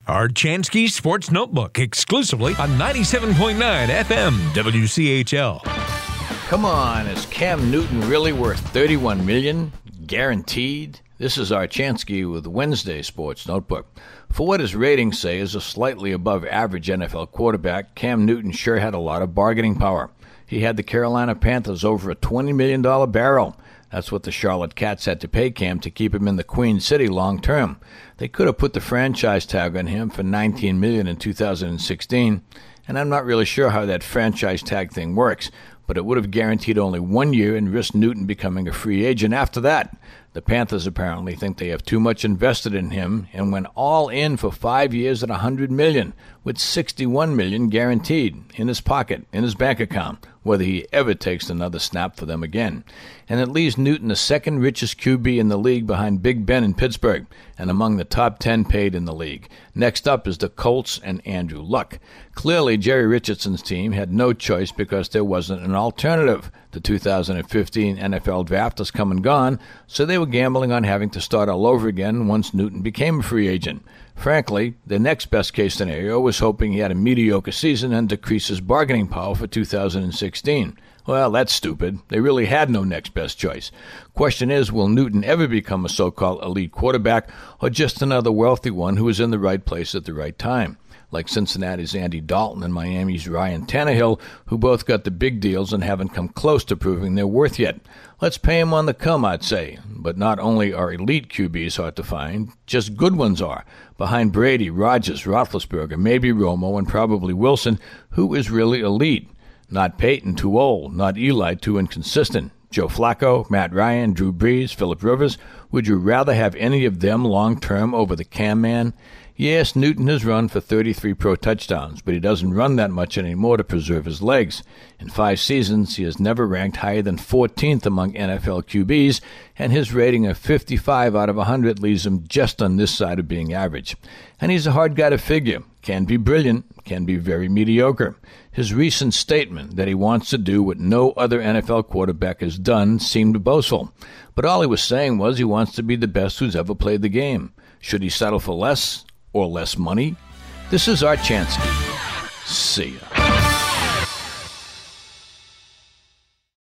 Archansky Sports Notebook, exclusively on 97.9 FM WCHL. Come on, is Cam Newton really worth $31 million? Guaranteed? This is Archansky with Wednesday Sports Notebook. For what his ratings say is a slightly above average NFL quarterback, Cam Newton sure had a lot of bargaining power. He had the Carolina Panthers over a $20 million barrel. That's what the Charlotte Cats had to pay Cam to keep him in the Queen City long term. They could have put the franchise tag on him for $19 million in 2016, and I'm not really sure how that franchise tag thing works, but it would have guaranteed only 1 year and risked Newton becoming a free agent after that. The Panthers apparently think they have too much invested in him and went all in for 5 years at $100 million, with $61 million guaranteed in his pocket, in his bank account, whether he ever takes another snap for them again. And it leaves Newton the second richest QB in the league behind Big Ben in Pittsburgh and among the top 10 paid in the league. Next up is the Colts and Andrew Luck. Clearly, Jerry Richardson's team had no choice because there wasn't an alternative. The 2015 NFL draft has come and gone, so they were gambling on having to start all over again once Newton became a free agent. Frankly, the next best-case scenario was hoping he had a mediocre season and decrease his bargaining power for 2016. Well, that's stupid. They really had no next best choice. Question is, will Newton ever become a so-called elite quarterback or just another wealthy one who is in the right place at the right time? Like Cincinnati's Andy Dalton and Miami's Ryan Tannehill, who both got the big deals and haven't come close to proving their worth yet. Let's pay him on the come, I'd say. But not only are elite QBs hard to find, just good ones are. Behind Brady, Rodgers, Roethlisberger, maybe Romo, and probably Wilson, who is really elite? Not Peyton, too old. Not Eli, too inconsistent. Joe Flacco, Matt Ryan, Drew Brees, Phillip Rivers. Would you rather have any of them long-term over the Cam man? Yes, Newton has run for 33 pro touchdowns, but he doesn't run that much anymore to preserve his legs. In 5 seasons, he has never ranked higher than 14th among NFL QBs, and his rating of 55 out of 100 leaves him just on this side of being average. And he's a hard guy to figure. Can be brilliant, can be very mediocre. His recent statement that he wants to do what no other NFL quarterback has done seemed boastful. But all he was saying was he wants to be the best who's ever played the game. Should he settle for less or less money? This is Archansky. See ya.